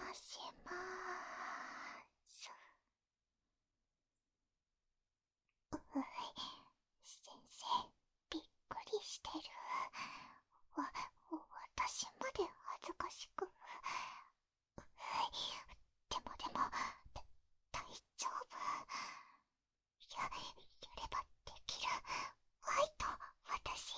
しまーす。先生、びっくりしてる。私まで恥ずかしく。でも、大丈夫。やればできる。ファイト、私。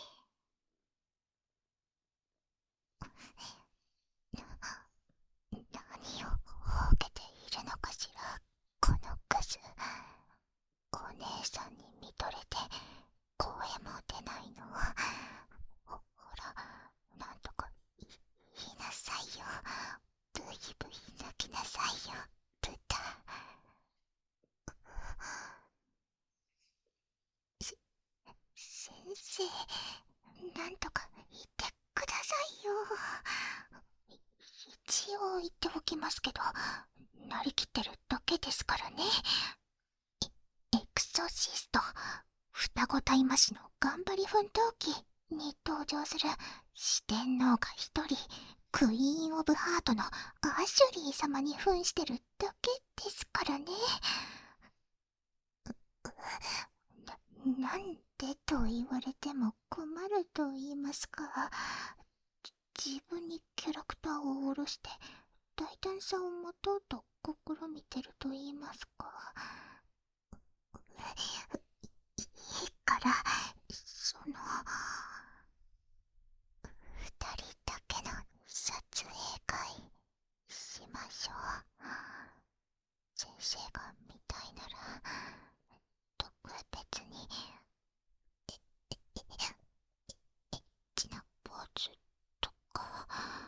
何をほうけているのかしら、このクズ。お姉さんに見とれて声も出ないの。ほら、なんとか言いなさいよ。ブイブイ泣きなさいよ、豚。先生、なんとか言ってくださいよ。一応言っておきますけど、なりきってるだけですからね。エクソシスト、双子大魔師の頑張り奮闘記に登場する四天王が一人、クイーン・オブ・ハートのアシュリー様に扮してるだけですからね。なんでと言われても困ると言いますか、自分にキャラクターを下ろして大胆さを持とうと試みてると言いますか。いいから、二人だけの撮影会しましょう。先生が見たいなら特別にエッチなポーズとか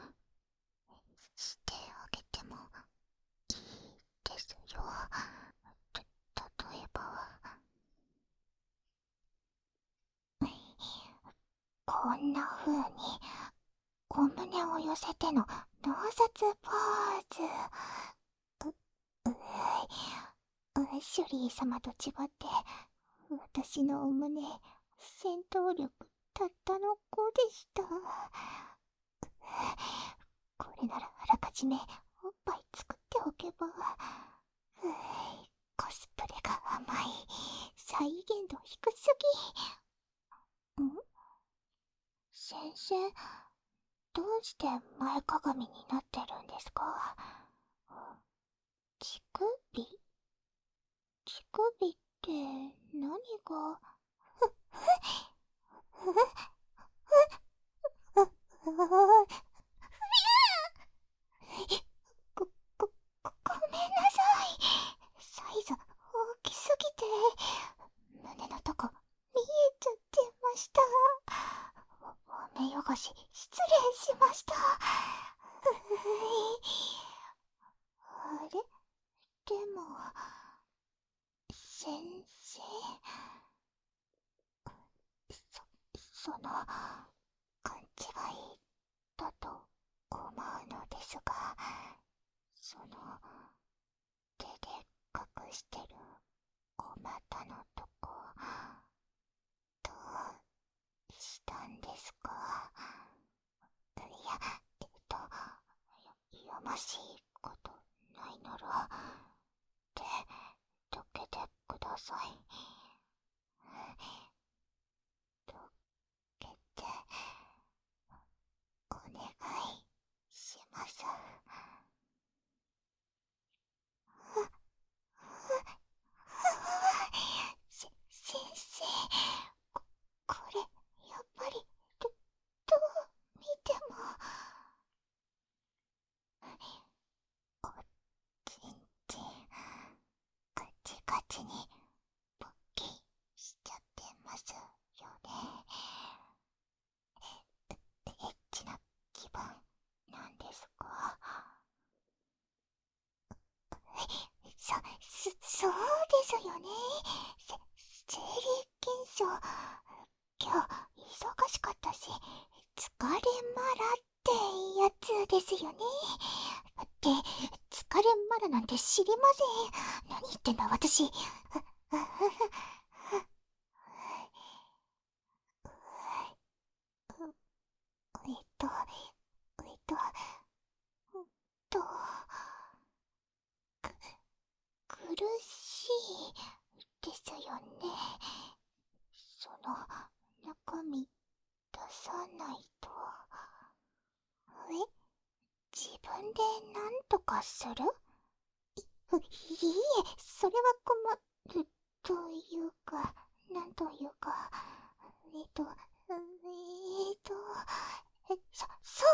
してあげてもいいですよ。例えばこんな風にお胸を寄せての脳殺ポーズ。アシュリー様と違って私のお胸、戦闘力たったの5でした。これならあらかじめおっぱい作っておけば。コスプレが甘い。再現度低すぎ。先生、どうして前かがみになってるんですか？乳首？乳首って何が？ご、ご、ごめんなさい。サイズ大きすぎて、胸のとこ見えちゃってました。お目汚し失礼しました。あれでも、先生、その、勘違いだと思うのですが、その、手で隠してるお股のとこ、どうしたんですか？いや、やましいことないなら、手、どけてください。どけて、お願いします。先生、これ、やっぱり、どう見ても、おちんちん、ガチガチに、ポッキーしちゃってますよね。エッチな気分なんですか？そうですよね。生理現象、今日忙しかったし、疲れまらってやつですよね。って疲れまらなんて知りません。何言ってんだ私。えっとえっとしいですよね。その中身出さないと。自分で何とかする？いいえ、それは困るというか、なんというか、えっと、えっと、そう、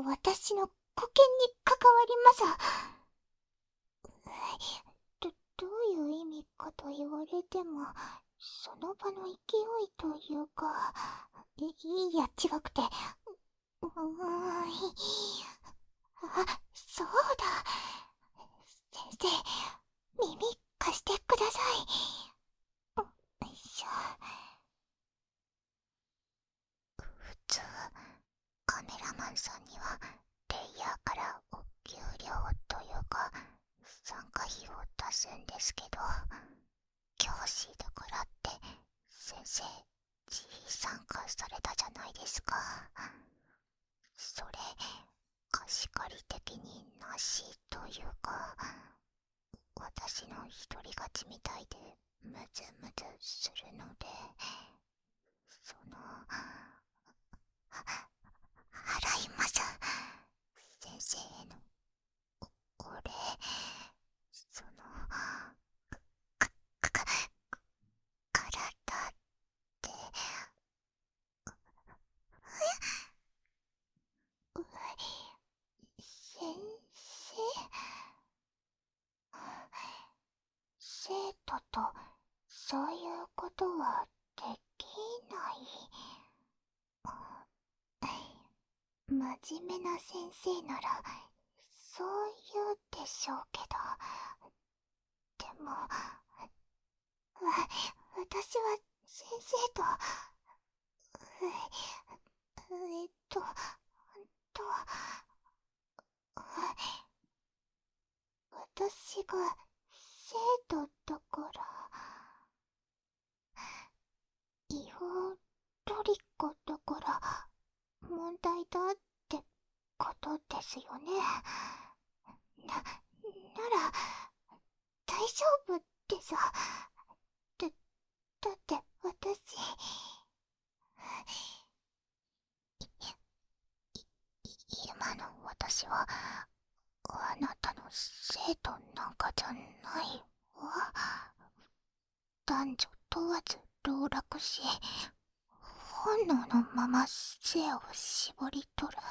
私の保険に関わります。どういう意味かと言われても、その場の勢いというか、いや、違くて、そうだ。先生、耳貸してください。よいしょ。普通、カメラマンさんには、レイヤーからお給料というか、参加費を出すんですけど、教師だからって、先生、自費参加されたじゃないですか。それ、貸し借り的になしというか、私の一人勝ちみたいでムズムズするので、その、払います。先生へのお礼。その、体って、先生、生徒とそういうことはできない。真面目な先生ならそう言うでしょうけど、でも私は先生と本当私が生徒だから違法トリコだから問題だってことですよね。なら大丈夫ってさ。だって私今の私はあなたの生徒なんかじゃないわ。男女問わず籠絡し、本能のまま性を絞り取る。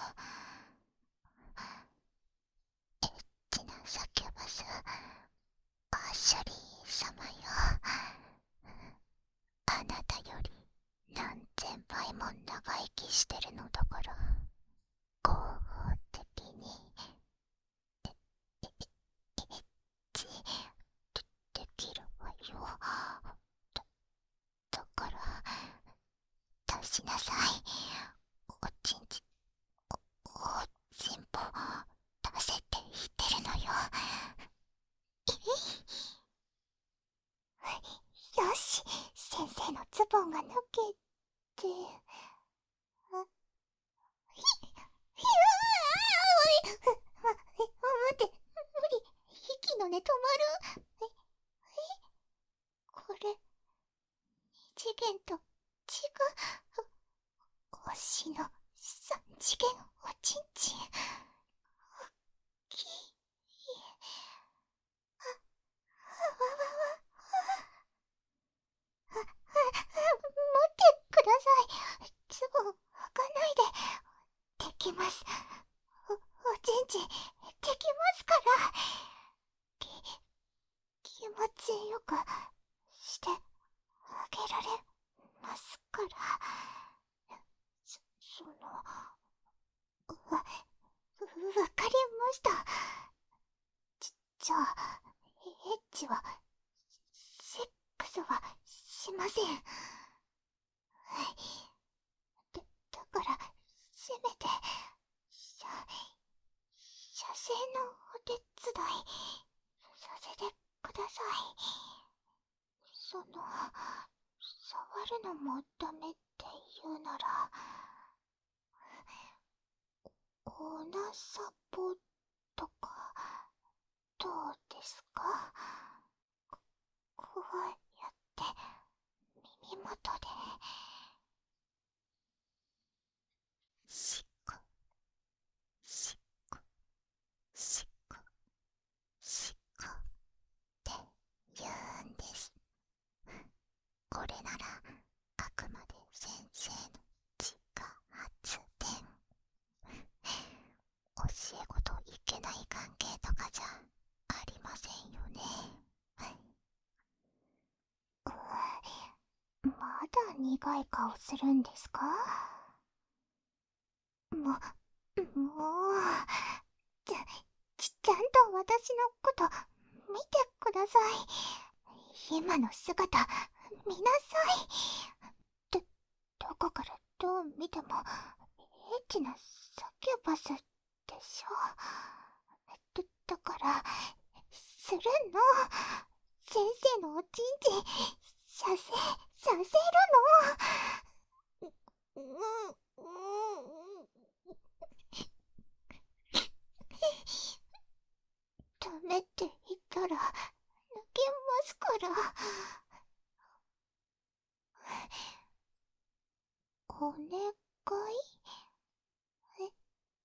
エッチなサキュバス、アッシャリー様よ。あなたより何千倍も長生きしてるのだから、合法的にエッチできるわよ。だから出しなさい。おちんちおちんぽ出せって言ってるのよ。よし、先生のズボンが抜けて、ひゅー待って、無理、息の根止まる。これ、二次元と違う。推しの三次元おちんちん。き、待ってください。ズボン履かないで。できます。おちんちん、できますから。気持ちよくしてあげられますから。わかりました。じゃあ、エッチは、セックスはしません。だから、せめて、射精のお手伝い、させてください。触るのもダメって言うなら、オナサポとか、どうですか？ 苦い顔するんですか？もう、ちゃんと私のこと見てください。今の姿、見なさい。どこからどう見ても、エッチなサキュバスでしょ。だから、するの。先生のおちんちん、射精させるの。ダメって言ったら、泣けますから。お願い？え、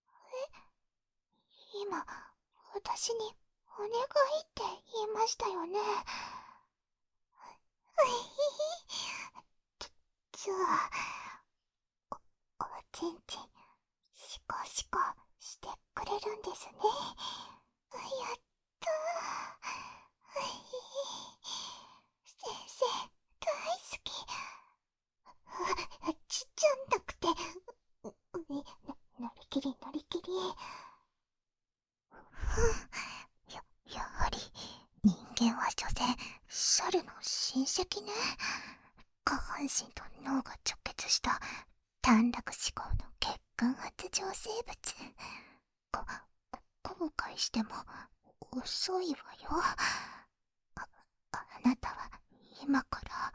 今、私にお願いって言いましたよね。じゃあ、おちんちん、シコシコしてくれるんですね。やったー。先生、大好き。ちっちゃんなくて、なりきり。やはり、人間は所詮、猿の親戚ね。下半身と脳が直結した短絡思考の血管発情生物。後悔しても遅いわよ。あなたは今から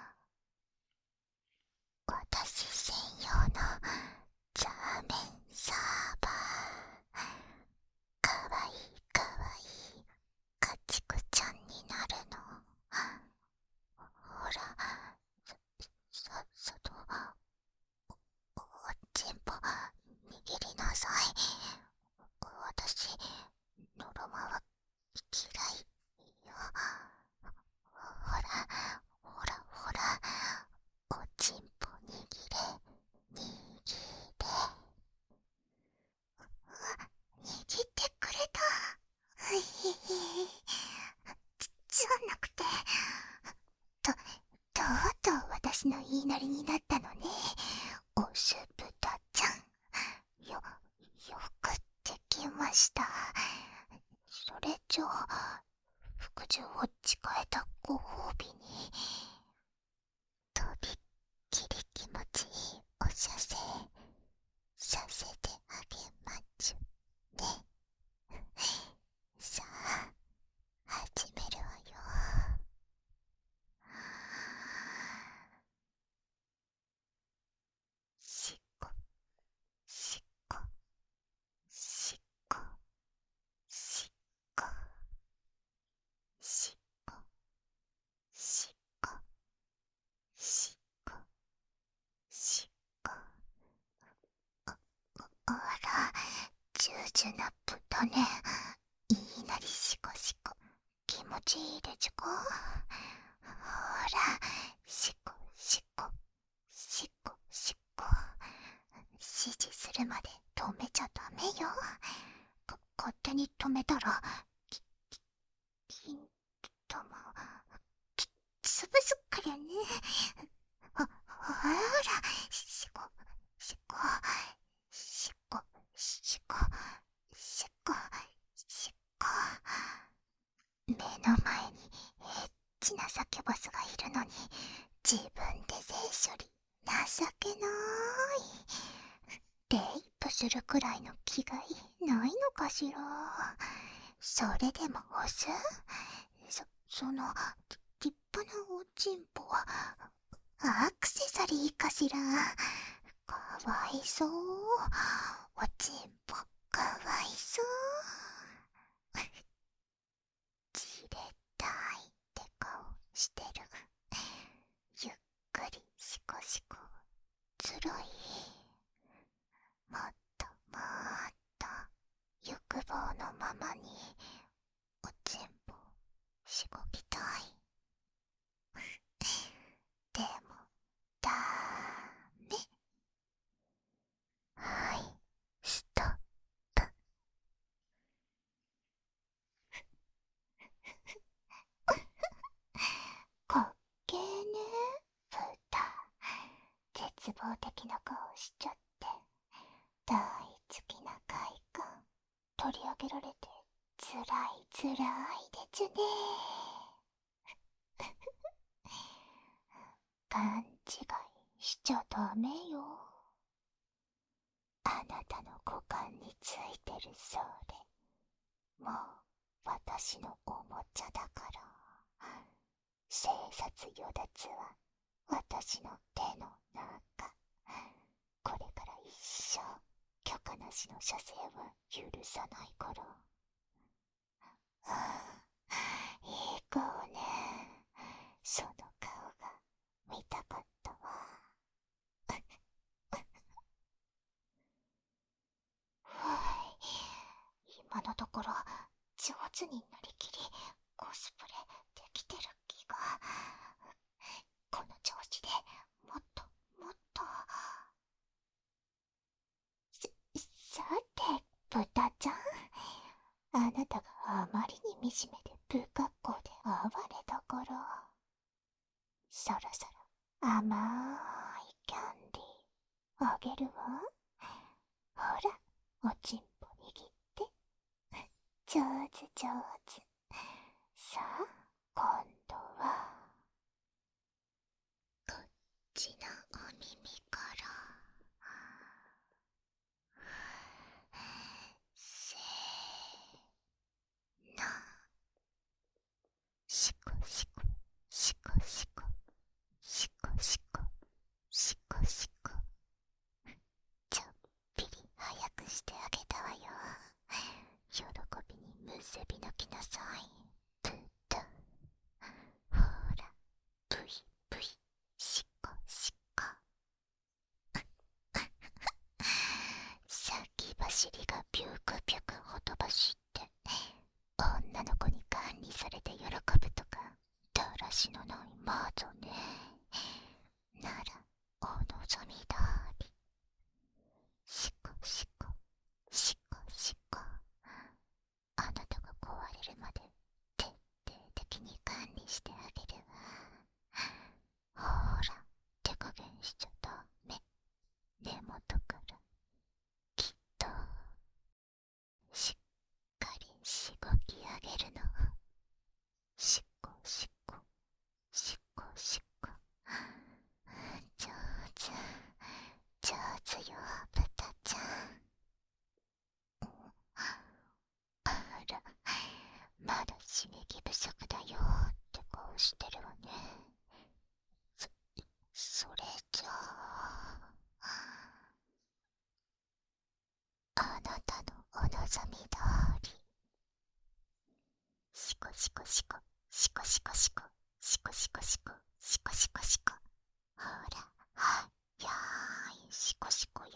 私専用のザーメンサーバー。かわいい家畜ちゃんになるの。ほら、さっさとおちんぽ握りなさい。私、のろまは嫌いよ。ほら、おちんぽ握れ。握ってくれた。じゃなくて、とうとう私の言いなりになったのね。おすぶたちゃん。よくできました。それじゃあ、服従を誓えたご褒美に、とびっきり気持ちいいお射精させてあげまちゅね。さあ、始めるわよ。しこしこしこしこしこしこしこしこ。あら、ジュジュな豚ね。いいなりしこしこ、気持ちいいでちゅか。ほら、しこしこしこしこ。指示するまで止めちゃダメよ。勝手に止めたら、金玉潰すからね。ほら、しこしこしこしこしこしこ。目の前にエッチなサキュバスがいるのに、自分で性処理情けなーい。レイプするくらいの気概ないのかしら。それでも押す？その立派なおちんぽはアクセサリーかしら。かわいそう。おちんぽかわいそう。じれたいって顔してる。ゆっくりしこしこ。ずるい。もっと欲望のままにおちんぽしごきたい。でもダメ。はい、ストップ。かっけーね、豚。 げられてつらいつらいでちゅね。勘違いしちゃダメよ。あなたの股間についてるそうで、もう私のおもちゃだから。生殺与奪は私の手の中。これから一生許可なしの射精は許さないから。いい子ね。その顔が見たかったわ。今のところ上手になりきりコスプレできてる気が。この調子でもっともっと。さて豚ちゃん、あなたがあまりに惨めで不格好で哀れだから、そろそろ甘いキャンディーあげるわ。ほら、おちんぽ握って。上手上手。さあ、今度はこっちのお耳から。せーの。シコシコシコシコシコシコシコシコ。ちょっぴり早くしてあげたわよ。喜びにむせび泣きなさい。ブタ。ほら、ブイブイシコシコ。先走りがビュクビュクほとばしって女の子に管理されて喜ぶとかだらしのないマーゾね。ならお望み通り。シコシコシコシコ。あなたが壊れるまで徹底的に管理してあげるわ。ほら、手加減しちゃダメ。根元からきっとしっかりしごき上げるの。しこしこしこしこ。上手上手よ豚ちゃん。あら、まだ刺激不足だよって顔してるわね。それじゃあなたのお望み通り。シコシコシコシコシコシコシコシコシコシコシコシコ。ほら、やーいシコシコよ。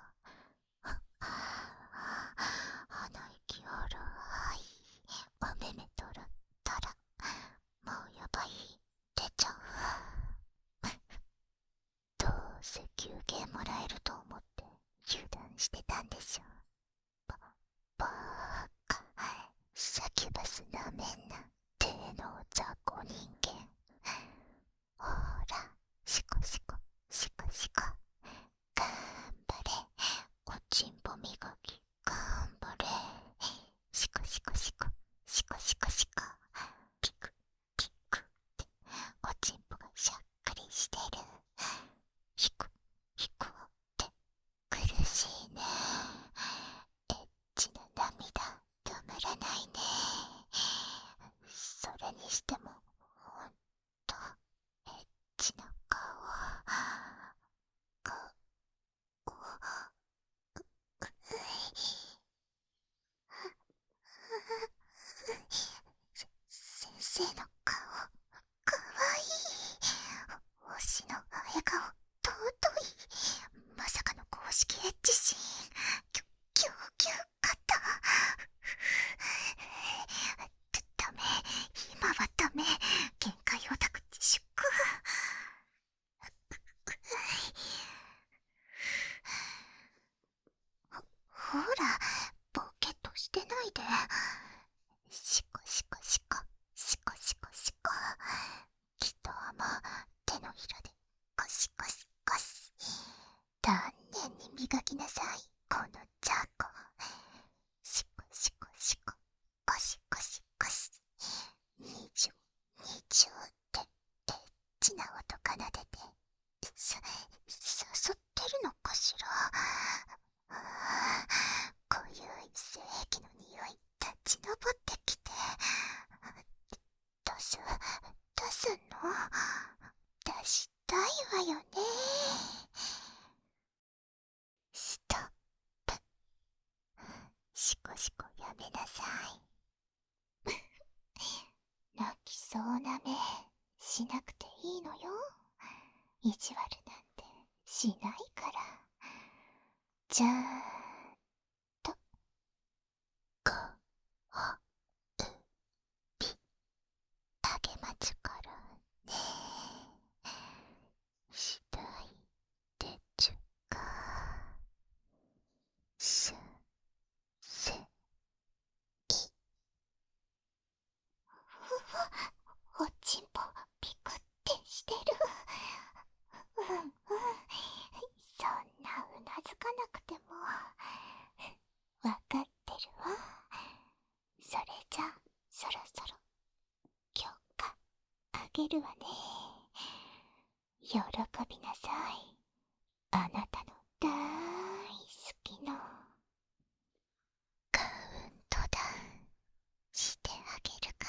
鼻息荒い。お目目とろったらもうやばい、出ちゃう。どうせ休憩もらえると思って油断してたんでしょ。バーカ、サキュバスなめんな低能雑魚人間。ほら、シコシコシコシコ。頑張れ、おちんぽ磨き頑張れ。シコシコシコシコシコシコ。ピクピクっておちんぽがしゃっくりしてる。ヒクヒクって苦しいね。エッチな涙止まらないね。それにしてもほんとエッチな顔。先生の顔かわいい。推しの笑顔尊い。まさかの公式エッチシーン。キュキュカット。ダメ、今はダメ。限界オタク自粛。ほら、ボケっとしてないで。シコシコシコシコシコシコ。きっとも手のひらでゴシゴシゴシ。丹念に磨きなさい、この雑魚。シコシコ出したいわよね。ストップ。シコシコやめなさい。泣きそうな目しなくていいのよ。意地悪なんてしないから。じゃあとこうびあげますからね。したいでちゅか。すせい。おちんぽピクってしてる。うんうん、そんなうなずかなくてもわかってるわ。それじゃそろそろ許可あげるわね。喜びなさい。あなたの大好きのカウントダウンしてあげるから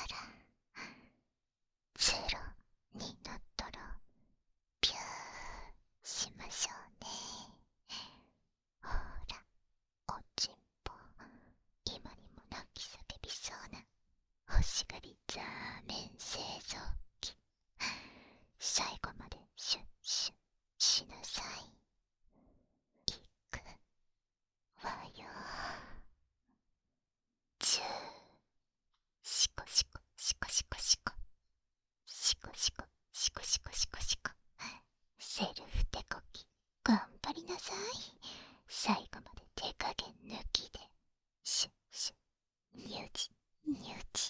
。0になったらピューしましょうね。ほら、おちんぽ今にも泣き叫びそうな欲しがりザーメン製造機。最後までシュッシュッしなさい。いくわよ。10。シコシコシコシコシコシコシコシコシコシコシコ。セルフ手こき頑張りなさい。最後まで手加減抜きでシュッシュッニュチニュチ。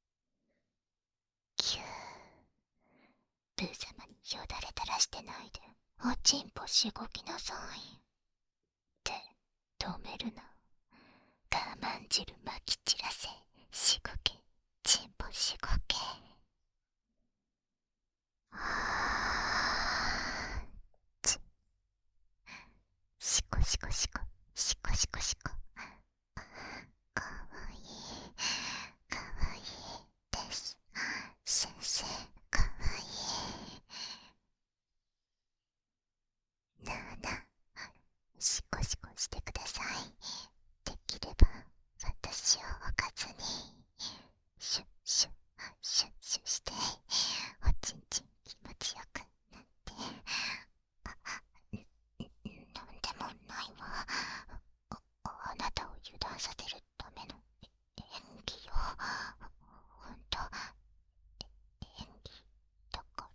キュー。ブー様によだれ垂らしてないでおちんぽしごきなさい。って止めるな。我慢汁まき散らせ。しごけちんぽしごけ。シコシコシコシコシコシコ。かわいいかわいいです。先生かわいいなあなあ。シコシコしてください。できれば私を置かずにシュッシュッシュッシュッしておちんちん気持ちよくなって。なんでもないわ。あなたを油断させるための演技よ。ほんと演技だから。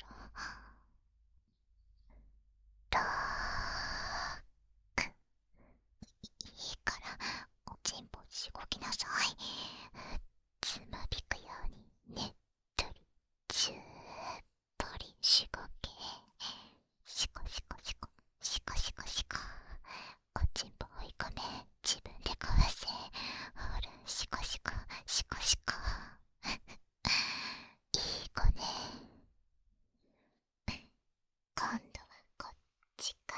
いいからおちんぽしごきなさい。つまびくようにねっとりじゅーっぽりしごけ。シコシコシコシコシコシコ。おちんぽ追い込め自分で壊せ。ほらシコシコシコシコ。いい子ね。今度はこっちから。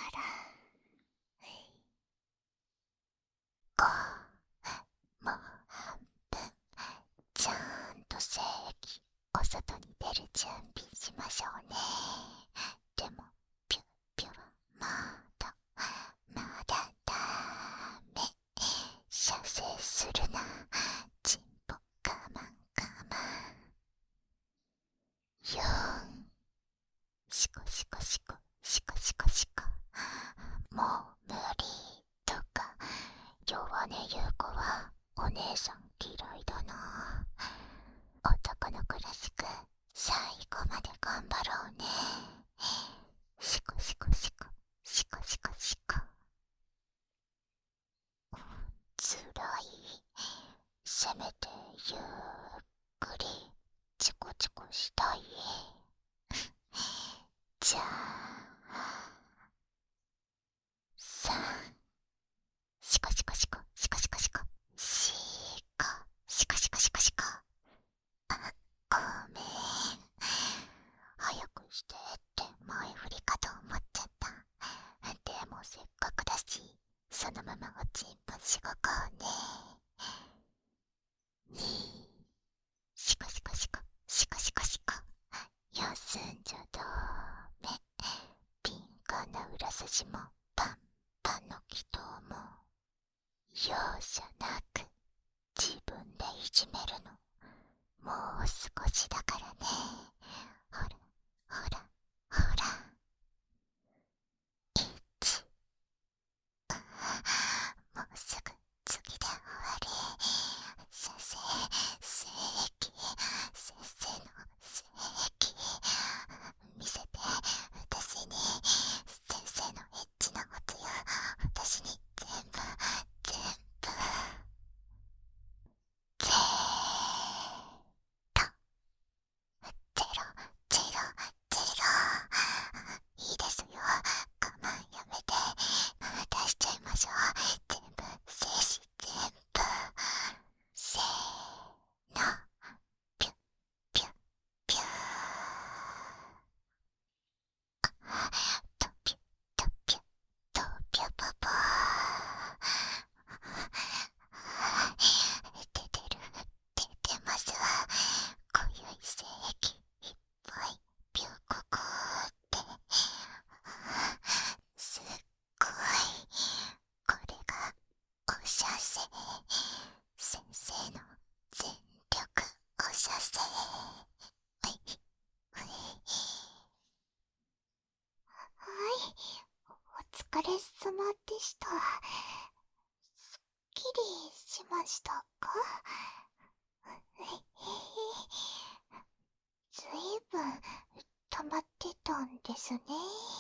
もう半分。ちゃんと正規お外に出る準備しましょうね。でもピュッピュはまだダメ。射精するな。ちんぽ我慢我慢。4。シコシコシコシコシコシコ。もう無理とか弱音言う子はお姉さん嫌いだな。男の子らしく最後まで頑張ろうね。シコシコシコシコシコシコ。つらい。せめてゆっくりチコチコしたい。じゃあ3。シコシコシコシコシコシコシコシコシコシコシコ。ごめん。早くしてって前振りかと思っちゃった。でもせっかくだしそのままおちんぽしごこうね。2。シコシコシコシコシコシコ。 休んじゃダメ。敏感な裏筋もパンパンの気筒も容赦なく自分でいじめるの。もう少しだからね。ほらほらほら。1、もうすぐ次で終わり。先生、精液、先生の精液見せて。私に先生のエッチなことや私に全部全部ぜーとゼロゼロゼロ。いいですよ、我慢やめて。出しちゃいましょう。全部精子全部。せーの、ピュッピュッピュー。とぴゅとぴゅとぴゅぽぽー。出てる、出てます。濃ゆい精液いっぱいピュココーって。すっごい。これがお射精。先生の全力お射精。はい、はい、お疲れ様でした。すっきりしましたか？ずいぶん溜まってたんですね。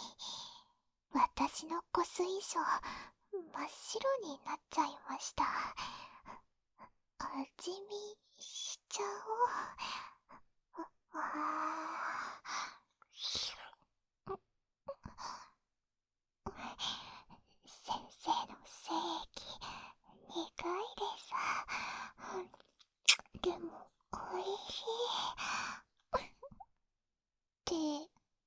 私の湖水晶真っ白になっちゃいました。味見しちゃおう。先生の精液苦いです。でもおいしい。って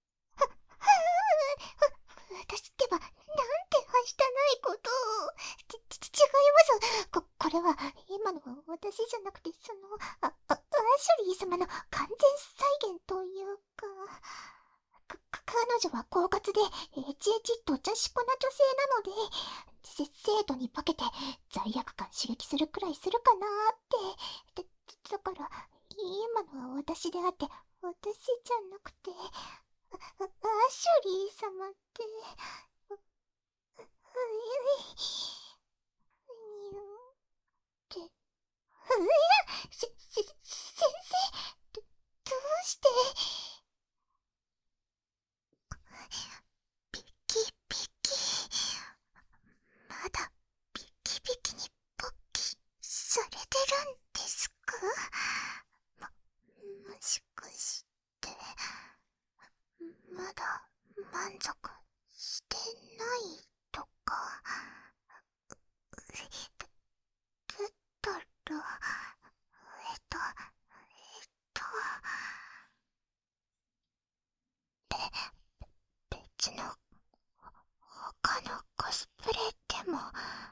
私ってば、なんてはしたないことを。違います。これは、今のは私じゃなくて、アシュリー様の完全再現というか。彼女は狡猾で、エチエチと茶しこな女性なので、生徒に化けて罪悪感刺激するくらいするかなーって。だから、今のは私であって、私じゃなくて、アシュリー様って、って、先生、どうして、ピキピキ、まだピキピキに勃起されてるんですか？もしかして、まだ満足してないとか。だったら、えっと、別の他のコスプレでも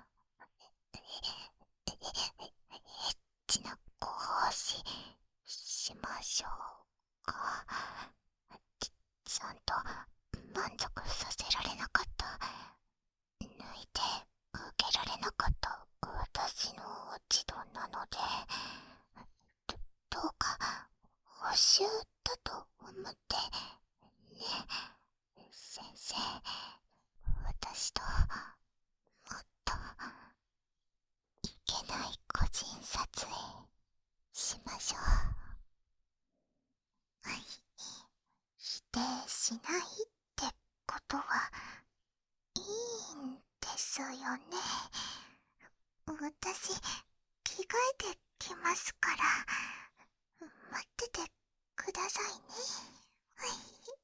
エッチなご奉仕しましょうか。ちゃんと満足させられなかった、抜いて受けられなかった私の落ち度なので、どうか補習だと思ってね、先生。私ともっといけない個人撮影しましょう。はい、否定しないってことはいいんですよね。私着替えてきますから、待っててくださいね。はい。